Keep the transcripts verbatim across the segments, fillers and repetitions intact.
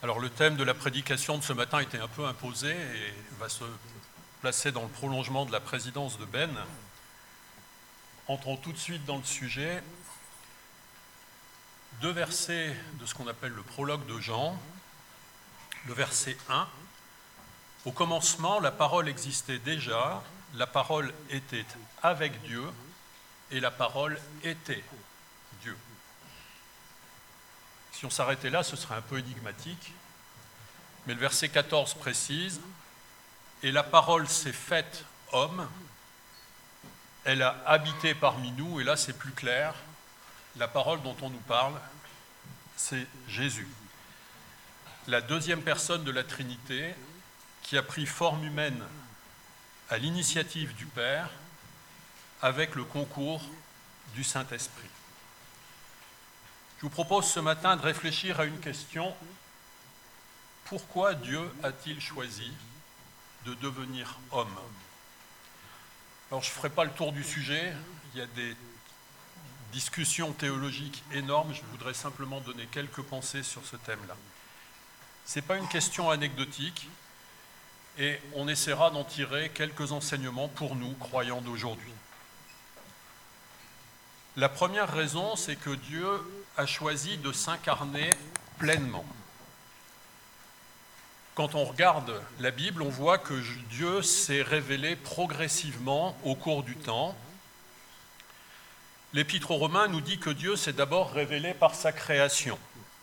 Alors le thème de la prédication de ce matin était un peu imposé et va se placer dans le prolongement de la présidence de Ben. Entrons tout de suite dans le sujet. Deux versets de ce qu'on appelle le prologue de Jean. Le verset un. Au commencement, la parole existait déjà, la parole était avec Dieu et la parole était Dieu. Si on s'arrêtait là, ce serait un peu énigmatique. Mais le verset quatorze précise « Et la parole s'est faite homme, elle a habité parmi nous », et là c'est plus clair, la parole dont on nous parle, c'est Jésus. La deuxième personne de la Trinité qui a pris forme humaine à l'initiative du Père avec le concours du Saint-Esprit. Je vous propose ce matin de réfléchir à une question. Pourquoi Dieu a-t-il choisi de devenir homme? Alors je ne ferai pas le tour du sujet, il y a des discussions théologiques énormes, je voudrais simplement donner quelques pensées sur ce thème-là. Ce n'est pas une question anecdotique et on essaiera d'en tirer quelques enseignements pour nous, croyants d'aujourd'hui. La première raison, c'est que Dieu a choisi de s'incarner pleinement. Quand on regarde la Bible, on voit que Dieu s'est révélé progressivement au cours du temps. L'Épître aux Romains nous dit que Dieu s'est d'abord révélé par sa création.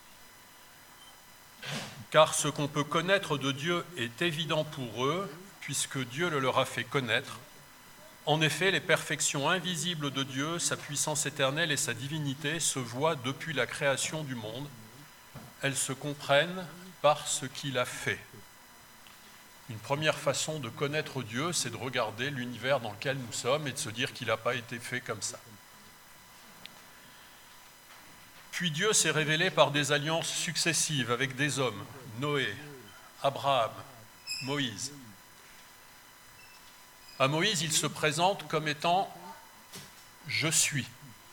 Car ce qu'on peut connaître de Dieu est évident pour eux, puisque Dieu le leur a fait connaître. En effet, les perfections invisibles de Dieu, sa puissance éternelle et sa divinité se voient depuis la création du monde. Elles se comprennent par ce qu'il a fait. Une première façon de connaître Dieu, c'est de regarder l'univers dans lequel nous sommes et de se dire qu'il n'a pas été fait comme ça. Puis Dieu s'est révélé par des alliances successives avec des hommes, Noé, Abraham, Moïse. À Moïse, il se présente comme étant « Je suis ».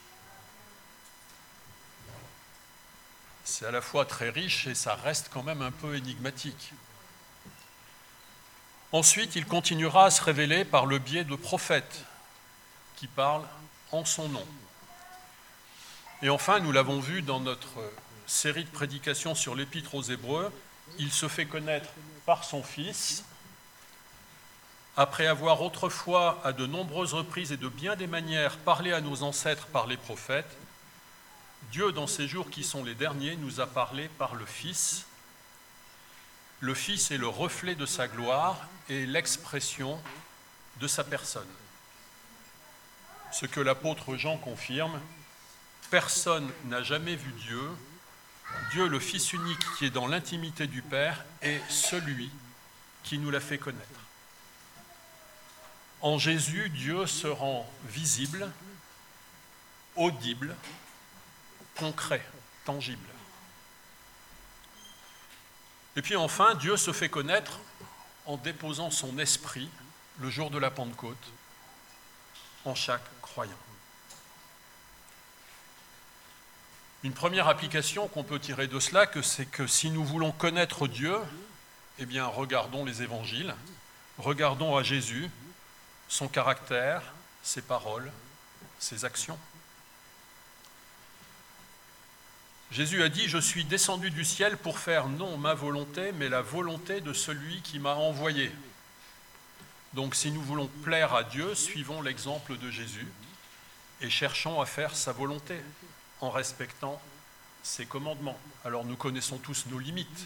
C'est à la fois très riche et ça reste quand même un peu énigmatique. Ensuite, il continuera à se révéler par le biais de prophètes qui parlent en son nom. Et enfin, nous l'avons vu dans notre série de prédications sur l'Épître aux Hébreux, il se fait connaître par son Fils. Après avoir autrefois, à de nombreuses reprises et de bien des manières, parlé à nos ancêtres par les prophètes, Dieu, dans ces jours qui sont les derniers, nous a parlé par le Fils. Le Fils est le reflet de sa gloire et l'expression de sa personne. Ce que l'apôtre Jean confirme, personne n'a jamais vu Dieu. Dieu, le Fils unique qui est dans l'intimité du Père, est celui qui nous l'a fait connaître. En Jésus, Dieu se rend visible, audible, concret, tangible. Et puis enfin, Dieu se fait connaître en déposant son esprit le jour de la Pentecôte en chaque croyant. Une première application qu'on peut tirer de cela, que c'est que si nous voulons connaître Dieu, eh bien regardons les évangiles, regardons à Jésus, son caractère, ses paroles, ses actions. Jésus a dit « Je suis descendu du ciel pour faire non ma volonté, mais la volonté de celui qui m'a envoyé. » Donc si nous voulons plaire à Dieu, suivons l'exemple de Jésus et cherchons à faire sa volonté en respectant ses commandements. Alors nous connaissons tous nos limites.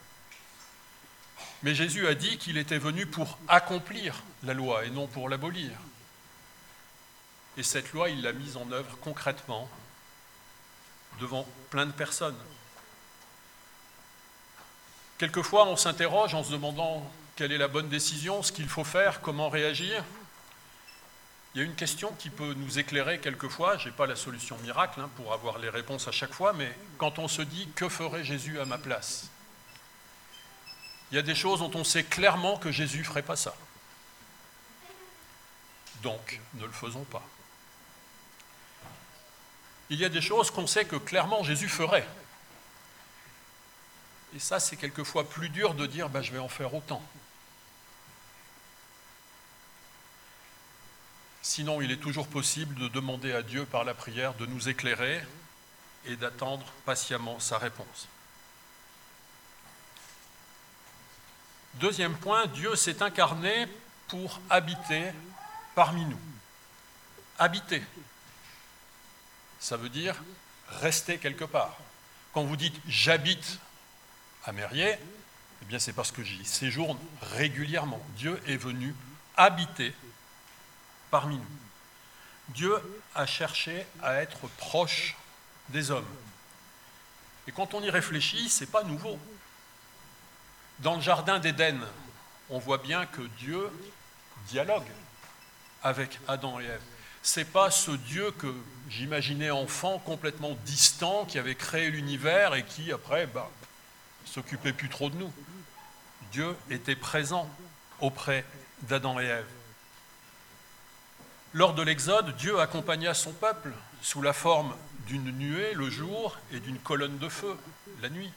Mais Jésus a dit qu'il était venu pour accomplir la loi et non pour l'abolir. Et cette loi, il l'a mise en œuvre concrètement devant plein de personnes. Quelquefois, on s'interroge en se demandant quelle est la bonne décision, ce qu'il faut faire, comment réagir. Il y a une question qui peut nous éclairer quelquefois, je n'ai pas la solution miracle hein, pour avoir les réponses à chaque fois, mais quand on se dit « Que ferait Jésus à ma place ?» Il y a des choses dont on sait clairement que Jésus ne ferait pas ça. Donc, ne le faisons pas. Il y a des choses qu'on sait que clairement Jésus ferait. Et ça, c'est quelquefois plus dur de dire bah, « je vais en faire autant ». Sinon, il est toujours possible de demander à Dieu par la prière de nous éclairer et d'attendre patiemment sa réponse. Deuxième point, Dieu s'est incarné pour habiter parmi nous. Habiter, ça veut dire rester quelque part. Quand vous dites « j'habite » à Mérier, eh bien c'est parce que j'y séjourne régulièrement. Dieu est venu habiter parmi nous. Dieu a cherché à être proche des hommes. Et quand on y réfléchit, ce n'est pas nouveau. Dans le jardin d'Éden, on voit bien que Dieu dialogue avec Adam et Ève. Ce n'est pas ce Dieu que j'imaginais enfant, complètement distant, qui avait créé l'univers et qui, après, bah, s'occupait plus trop de nous. Dieu était présent auprès d'Adam et Ève. Lors de l'Exode, Dieu accompagna son peuple sous la forme d'une nuée le jour et d'une colonne de feu la nuit.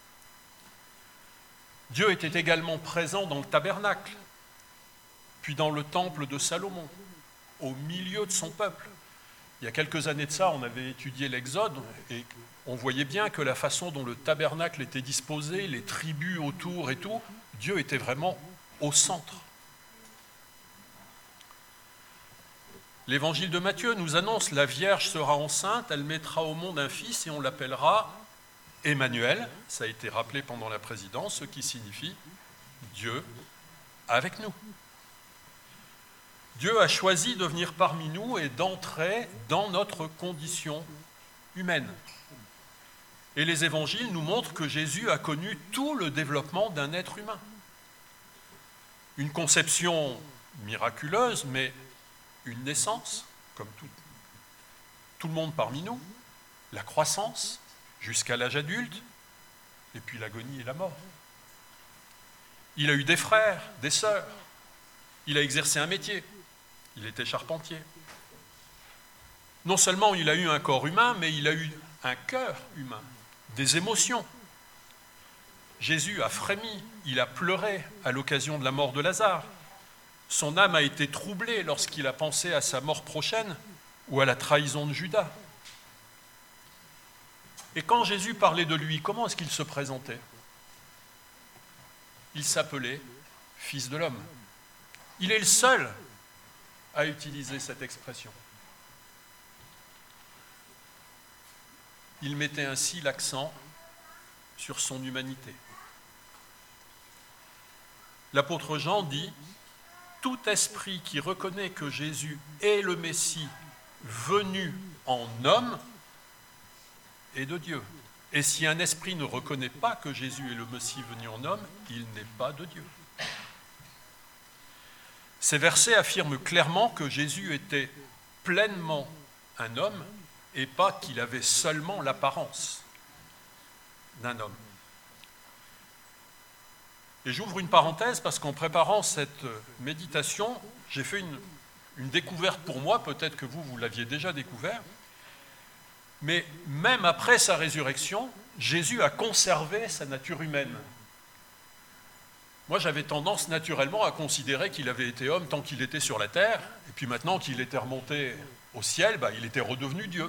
Dieu était également présent dans le tabernacle, puis dans le temple de Salomon, au milieu de son peuple. Il y a quelques années de ça, on avait étudié l'Exode et on voyait bien que la façon dont le tabernacle était disposé, les tribus autour et tout, Dieu était vraiment au centre. L'évangile de Matthieu nous annonce « La Vierge sera enceinte, elle mettra au monde un fils et on l'appellera Emmanuel », ça a été rappelé pendant la présidence, ce qui signifie Dieu avec nous. Dieu a choisi de venir parmi nous et d'entrer dans notre condition humaine. Et les évangiles nous montrent que Jésus a connu tout le développement d'un être humain. Une conception miraculeuse, mais une naissance, comme tout, tout le monde parmi nous, la croissance jusqu'à l'âge adulte, et puis l'agonie et la mort. Il a eu des frères, des sœurs, il a exercé un métier, il était charpentier. Non seulement il a eu un corps humain, mais il a eu un cœur humain, des émotions. Jésus a frémi, il a pleuré à l'occasion de la mort de Lazare. Son âme a été troublée lorsqu'il a pensé à sa mort prochaine ou à la trahison de Judas. Et quand Jésus parlait de lui, comment est-ce qu'il se présentait? Il s'appelait Fils de l'homme. Il est le seul à utiliser cette expression. Il mettait ainsi l'accent sur son humanité. L'apôtre Jean dit « Tout esprit qui reconnaît que Jésus est le Messie venu en homme est de Dieu. Et si un esprit ne reconnaît pas que Jésus est le Messie venu en homme, il n'est pas de Dieu. » Ces versets affirment clairement que Jésus était pleinement un homme et pas qu'il avait seulement l'apparence d'un homme. Et j'ouvre une parenthèse parce qu'en préparant cette méditation, j'ai fait une, une découverte pour moi, peut-être que vous, vous l'aviez déjà découvert, mais même après sa résurrection, Jésus a conservé sa nature humaine. Moi, j'avais tendance naturellement à considérer qu'il avait été homme tant qu'il était sur la terre, et puis maintenant qu'il était remonté au ciel, bah, il était redevenu Dieu.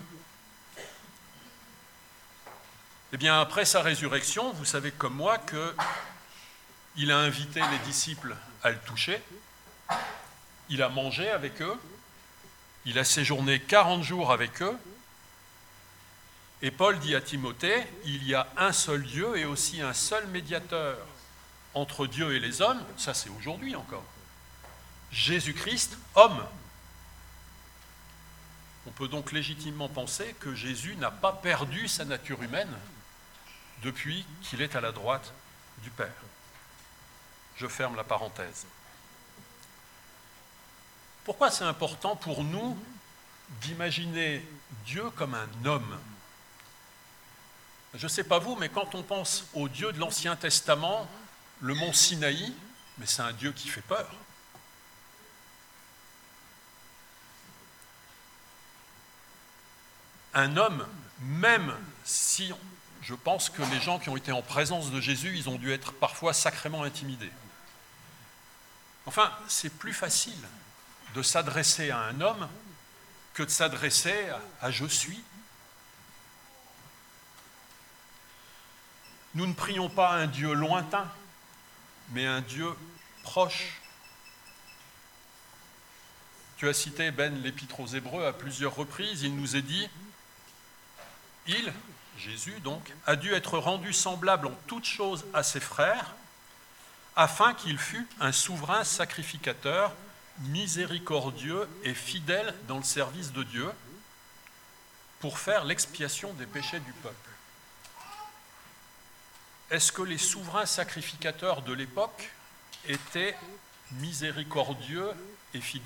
Eh bien, après sa résurrection, vous savez comme moi qu'il a invité les disciples à le toucher, il a mangé avec eux, il a séjourné quarante jours avec eux, et Paul dit à Timothée, il y a un seul Dieu et aussi un seul médiateur entre Dieu et les hommes, ça c'est aujourd'hui encore, Jésus-Christ, homme. On peut donc légitimement penser que Jésus n'a pas perdu sa nature humaine depuis qu'il est à la droite du Père. Je ferme la parenthèse. Pourquoi c'est important pour nous d'imaginer Dieu comme un homme? Je ne sais pas vous, mais quand on pense au Dieu de l'Ancien Testament, le mont Sinaï, mais c'est un Dieu qui fait peur. Un homme, même si je pense que les gens qui ont été en présence de Jésus, ils ont dû être parfois sacrément intimidés. Enfin, c'est plus facile de s'adresser à un homme que de s'adresser à « je suis ». Nous ne prions pas un Dieu lointain, mais un Dieu proche. Tu as cité, Ben, l'Épître aux Hébreux à plusieurs reprises. Il nous est dit, il, Jésus donc, a dû être rendu semblable en toutes choses à ses frères, afin qu'il fût un souverain sacrificateur, miséricordieux et fidèle dans le service de Dieu, pour faire l'expiation des péchés du peuple. Est-ce que les souverains sacrificateurs de l'époque étaient miséricordieux et fidèles ?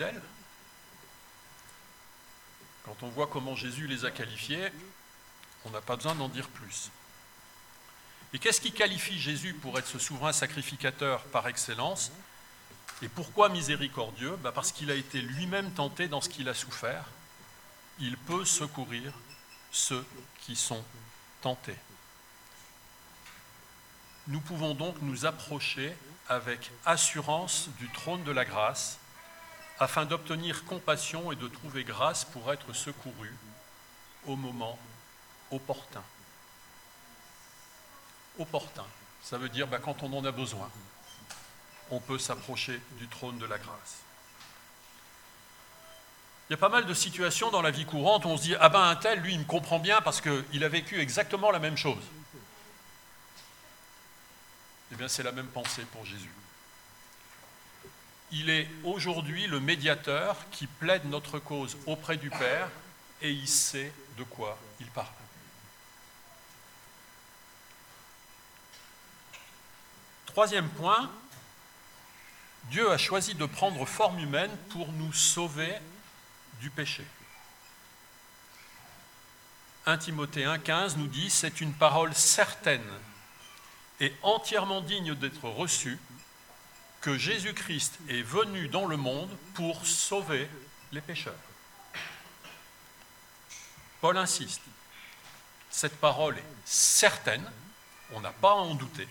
Quand on voit comment Jésus les a qualifiés, on n'a pas besoin d'en dire plus. Et qu'est-ce qui qualifie Jésus pour être ce souverain sacrificateur par excellence ? Et pourquoi miséricordieux ? Ben parce qu'il a été lui-même tenté dans ce qu'il a souffert. Il peut secourir ceux qui sont tentés. Nous pouvons donc nous approcher avec assurance du trône de la grâce, afin d'obtenir compassion et de trouver grâce pour être secouru au moment opportun. Opportun, ça veut dire ben, quand on en a besoin, on peut s'approcher du trône de la grâce. Il y a pas mal de situations dans la vie courante où on se dit « Ah ben un tel, lui, il me comprend bien parce qu'il a vécu exactement la même chose. » Eh bien, c'est la même pensée pour Jésus. Il est aujourd'hui le médiateur qui plaide notre cause auprès du Père et il sait de quoi il parle. Troisième point, Dieu a choisi de prendre forme humaine pour nous sauver du péché. premier Timothée un quinze nous dit « C'est une parole certaine et entièrement digne d'être reçue, que Jésus-Christ est venu dans le monde pour sauver les pécheurs. » Paul insiste, cette parole est certaine, on n'a pas à en douter,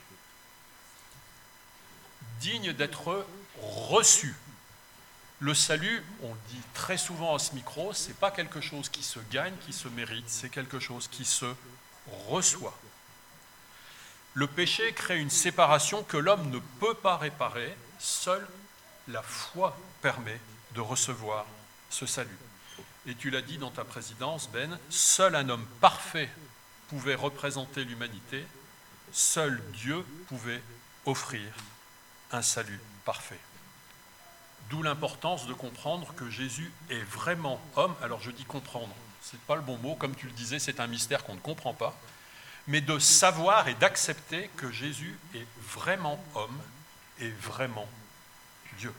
digne d'être reçue. Le salut, on le dit très souvent à ce micro, ce n'est pas quelque chose qui se gagne, qui se mérite, c'est quelque chose qui se reçoit. Le péché crée une séparation que l'homme ne peut pas réparer, seule la foi permet de recevoir ce salut. Et tu l'as dit dans ta présidence, Ben, seul un homme parfait pouvait représenter l'humanité, seul Dieu pouvait offrir un salut parfait. D'où l'importance de comprendre que Jésus est vraiment homme. Alors je dis comprendre, ce n'est pas le bon mot, comme tu le disais, c'est un mystère qu'on ne comprend pas, mais de savoir et d'accepter que Jésus est vraiment homme et vraiment Dieu.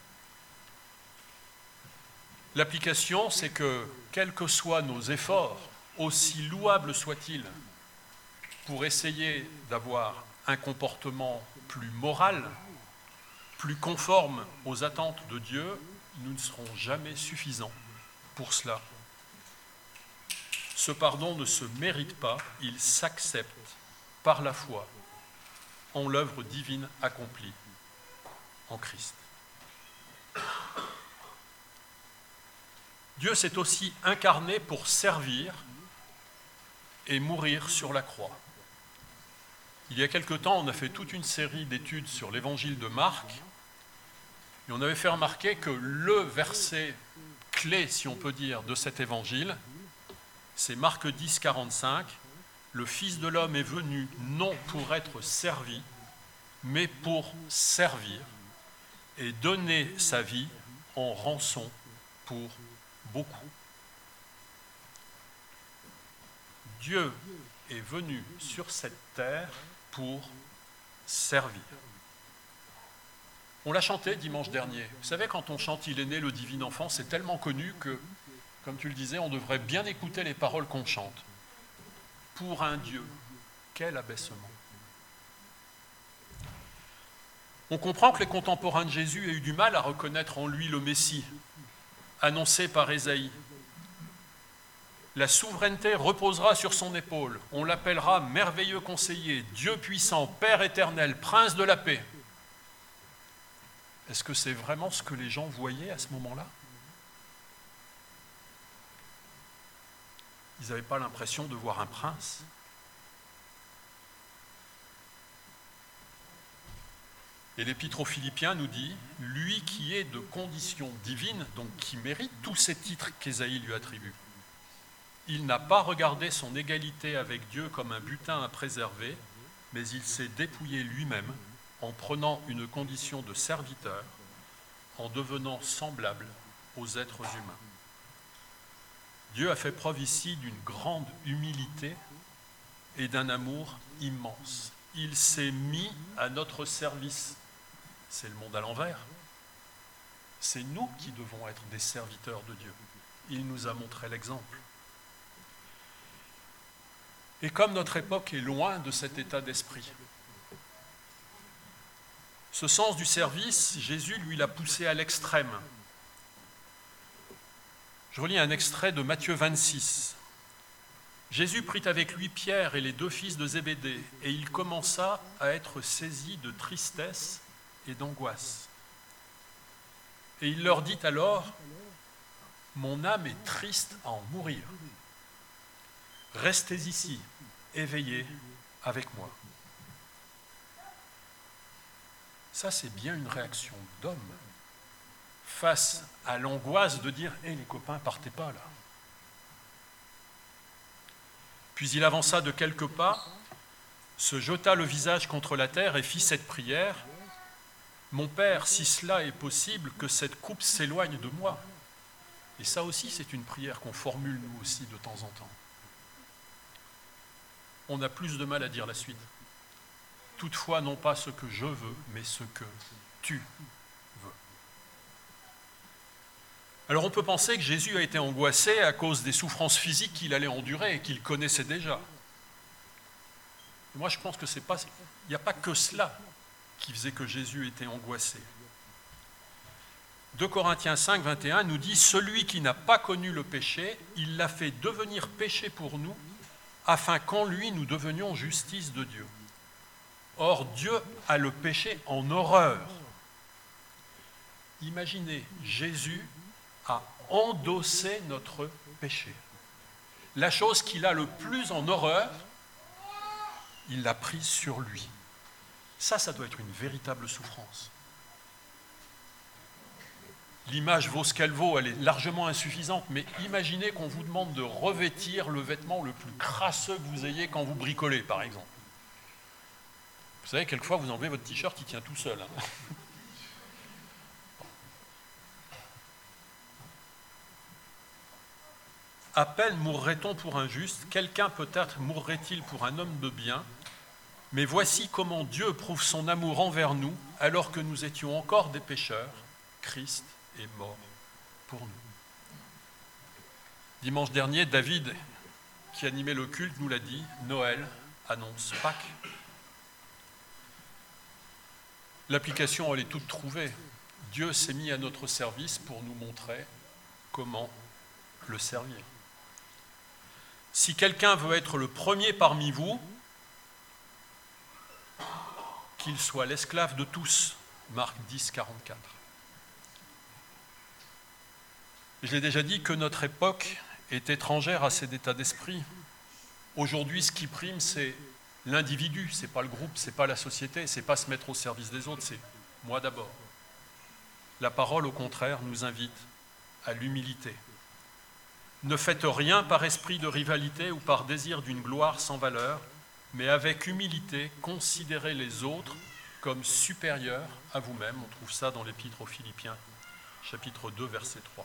L'application, c'est que, quels que soient nos efforts, aussi louables soient-ils, pour essayer d'avoir un comportement plus moral, plus conforme aux attentes de Dieu, nous ne serons jamais suffisants pour cela. Ce pardon ne se mérite pas, il s'accepte par la foi en l'œuvre divine accomplie en Christ. Dieu s'est aussi incarné pour servir et mourir sur la croix. Il y a quelque temps, on a fait toute une série d'études sur l'évangile de Marc et on avait fait remarquer que le verset clé, si on peut dire, de cet évangile, c'est Marc dix, quarante-cinq. « Le Fils de l'homme est venu non pour être servi, mais pour servir et donner sa vie en rançon pour beaucoup. » Dieu est venu sur cette terre pour servir. On l'a chanté dimanche dernier. Vous savez, quand on chante « Il est né le divin enfant », c'est tellement connu que, comme tu le disais, on devrait bien écouter les paroles qu'on chante. Pour un Dieu, quel abaissement! On comprend que les contemporains de Jésus aient eu du mal à reconnaître en lui le Messie, annoncé par Ésaïe. La souveraineté reposera sur son épaule. On l'appellera merveilleux conseiller, Dieu puissant, Père éternel, Prince de la paix. Est-ce que c'est vraiment ce que les gens voyaient à ce moment-là? Ils n'avaient pas l'impression de voir un prince. Et l'Épître aux Philippiens nous dit, lui qui est de condition divine, donc qui mérite tous ces titres qu'Ésaïe lui attribue, il n'a pas regardé son égalité avec Dieu comme un butin à préserver, mais il s'est dépouillé lui-même en prenant une condition de serviteur, en devenant semblable aux êtres humains. Dieu a fait preuve ici d'une grande humilité et d'un amour immense. Il s'est mis à notre service. C'est le monde à l'envers. C'est nous qui devons être des serviteurs de Dieu. Il nous a montré l'exemple. Et comme notre époque est loin de cet état d'esprit, ce sens du service, Jésus lui l'a poussé à l'extrême. Je relis un extrait de Matthieu vingt-six. Jésus prit avec lui Pierre et les deux fils de Zébédée, et il commença à être saisi de tristesse et d'angoisse. Et il leur dit alors, « Mon âme est triste à en mourir. Restez ici, éveillés avec moi. » Ça, c'est bien une réaction d'homme face à l'angoisse de dire « Hé, les copains, partez pas là !» Puis il avança de quelques pas, se jeta le visage contre la terre et fit cette prière. « Mon Père, si cela est possible, que cette coupe s'éloigne de moi. » Et ça aussi, c'est une prière qu'on formule nous aussi de temps en temps. On a plus de mal à dire la suite. « Toutefois, non pas ce que je veux, mais ce que tu veux. » Alors on peut penser que Jésus a été angoissé à cause des souffrances physiques qu'il allait endurer et qu'il connaissait déjà. Et moi je pense que c'est pas, il n'y a pas que cela qui faisait que Jésus était angoissé. deux Corinthiens cinq, vingt et un nous dit « Celui qui n'a pas connu le péché, il l'a fait devenir péché pour nous, afin qu'en lui nous devenions justice de Dieu. » Or Dieu a le péché en horreur. Imaginez, Jésus a endossé notre péché. La chose qu'il a le plus en horreur, il l'a prise sur lui. Ça, ça doit être une véritable souffrance. L'image vaut ce qu'elle vaut, elle est largement insuffisante, mais imaginez qu'on vous demande de revêtir le vêtement le plus crasseux que vous ayez quand vous bricolez, par exemple. Vous savez, quelquefois, vous enlevez votre t-shirt, il tient tout seul. Hein. À peine mourrait-on pour un juste, quelqu'un peut-être mourrait-il pour un homme de bien, mais voici comment Dieu prouve son amour envers nous, alors que nous étions encore des pécheurs, Christ est mort pour nous. Dimanche dernier, David, qui animait le culte, nous l'a dit, Noël annonce Pâques. L'application, elle est toute trouvée. Dieu s'est mis à notre service pour nous montrer comment le servir. Si quelqu'un veut être le premier parmi vous, qu'il soit l'esclave de tous. Marc dix, quarante-quatre. Je l'ai déjà dit que notre époque est étrangère à cet état d'esprit. Aujourd'hui, ce qui prime, c'est l'individu, ce n'est pas le groupe, ce n'est pas la société, ce n'est pas se mettre au service des autres, c'est moi d'abord. La parole, au contraire, nous invite à l'humilité. Ne faites rien par esprit de rivalité ou par désir d'une gloire sans valeur, mais avec humilité, considérez les autres comme supérieurs à vous-même. On trouve ça dans l'Épître aux Philippiens, chapitre deux, verset trois.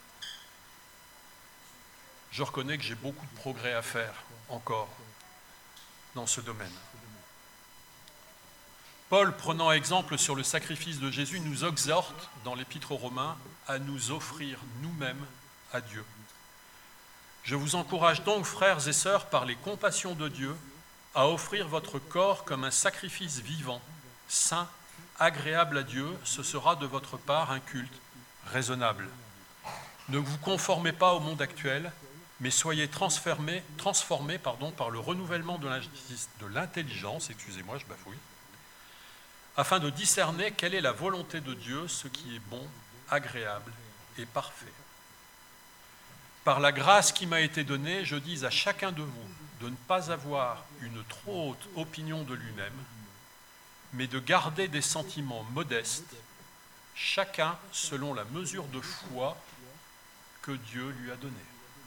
Je reconnais que j'ai beaucoup de progrès à faire encore dans ce domaine. Paul, prenant exemple sur le sacrifice de Jésus, nous exhorte dans l'Épître aux Romains à nous offrir nous-mêmes à Dieu. Je vous encourage donc, frères et sœurs, par les compassions de Dieu, à offrir votre corps comme un sacrifice vivant, saint, agréable à Dieu. Ce sera de votre part un culte raisonnable. Ne vous conformez pas au monde actuel, mais soyez transformés, transformés pardon, par le renouvellement de l'intelligence, excusez-moi, je bafouille, afin de discerner quelle est la volonté de Dieu, ce qui est bon, agréable et parfait. Par la grâce qui m'a été donnée, je dis à chacun de vous de ne pas avoir une trop haute opinion de lui-même, mais de garder des sentiments modestes, chacun selon la mesure de foi que Dieu lui a donnée.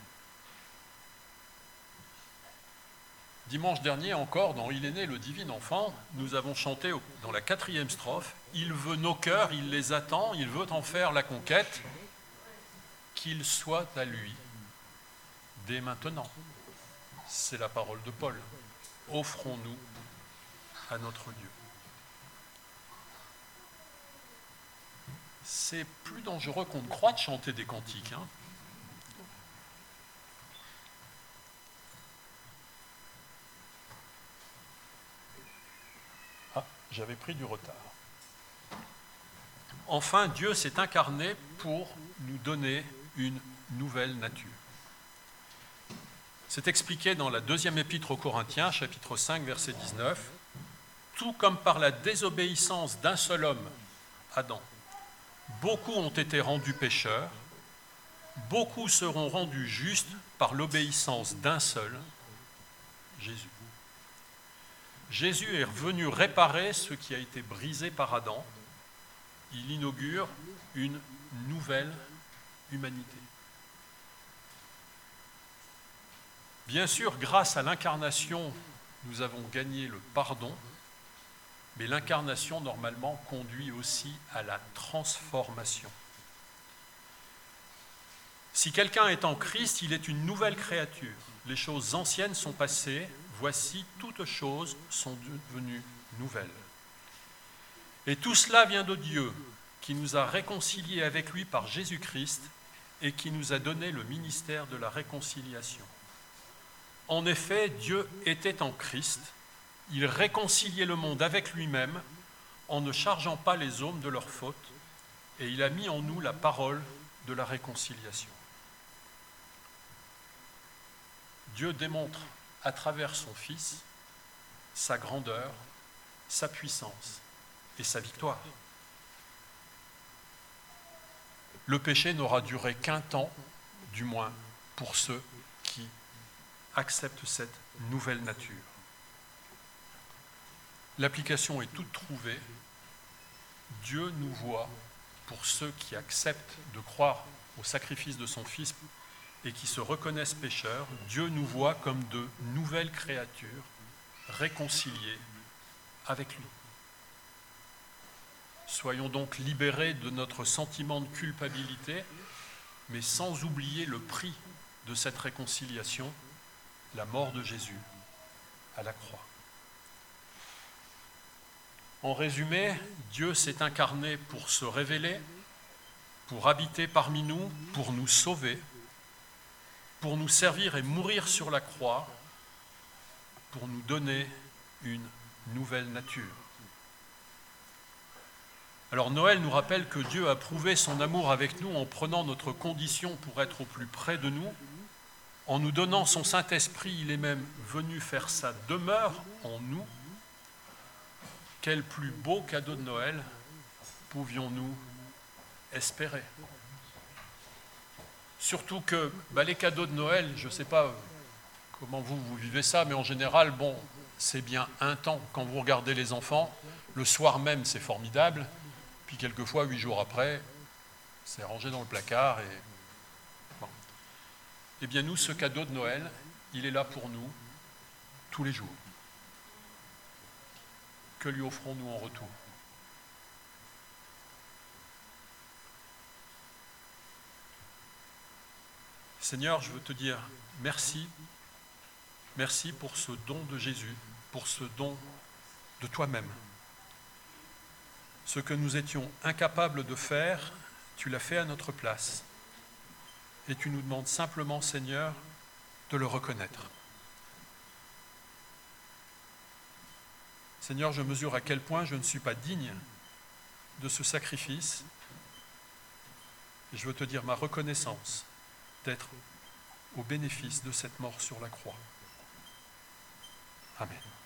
Dimanche dernier encore, dans « Il est né le divin enfant », nous avons chanté dans la quatrième strophe « Il veut nos cœurs, il les attend, il veut en faire la conquête, qu'il soit à lui dès maintenant ». C'est la parole de Paul. Offrons-nous à notre Dieu. C'est plus dangereux qu'on ne croit de chanter des cantiques, hein. Ah, j'avais pris du retard. Enfin, Dieu s'est incarné pour nous donner une nouvelle nature. C'est expliqué dans la deuxième épître aux Corinthiens, chapitre cinq, verset dix-neuf. « Tout comme par la désobéissance d'un seul homme, Adam, beaucoup ont été rendus pécheurs, beaucoup seront rendus justes par l'obéissance d'un seul, Jésus. » Jésus est venu réparer ce qui a été brisé par Adam. Il inaugure une nouvelle humanité. Bien sûr, grâce à l'incarnation, nous avons gagné le pardon, mais l'incarnation, normalement, conduit aussi à la transformation. Si quelqu'un est en Christ, il est une nouvelle créature. Les choses anciennes sont passées, voici, toutes choses sont devenues nouvelles. Et tout cela vient de Dieu, qui nous a réconciliés avec lui par Jésus-Christ et qui nous a donné le ministère de la réconciliation. En effet, Dieu était en Christ, il réconciliait le monde avec lui-même en ne chargeant pas les hommes de leurs fautes, et il a mis en nous la parole de la réconciliation. Dieu démontre à travers son Fils sa grandeur, sa puissance et sa victoire. Le péché n'aura duré qu'un temps, du moins pour ceux qui acceptent cette nouvelle nature. L'application est toute trouvée. Dieu nous voit, pour ceux qui acceptent de croire au sacrifice de son Fils et qui se reconnaissent pécheurs, Dieu nous voit comme de nouvelles créatures réconciliées avec lui. Soyons donc libérés de notre sentiment de culpabilité, mais sans oublier le prix de cette réconciliation, la mort de Jésus à la croix. En résumé, Dieu s'est incarné pour se révéler, pour habiter parmi nous, pour nous sauver, pour nous servir et mourir sur la croix, pour nous donner une nouvelle nature. Alors Noël nous rappelle que Dieu a prouvé son amour avec nous en prenant notre condition pour être au plus près de nous. En nous donnant son Saint-Esprit, il est même venu faire sa demeure en nous. Quel plus beau cadeau de Noël pouvions-nous espérer? Surtout que bah, les cadeaux de Noël, je ne sais pas comment vous, vous vivez ça, mais en général, bon, c'est bien un temps. Quand vous regardez les enfants, le soir même, c'est formidable. Puis quelquefois, huit jours après, c'est rangé dans le placard. Et... Bon. Eh bien, nous, ce cadeau de Noël, il est là pour nous tous les jours. Que lui offrons-nous en retour? Seigneur, je veux te dire merci. Merci pour ce don de Jésus, pour ce don de toi-même. Ce que nous étions incapables de faire, tu l'as fait à notre place. Et tu nous demandes simplement, Seigneur, de le reconnaître. Seigneur, je mesure à quel point je ne suis pas digne de ce sacrifice. Et je veux te dire ma reconnaissance d'être au bénéfice de cette mort sur la croix. Amen.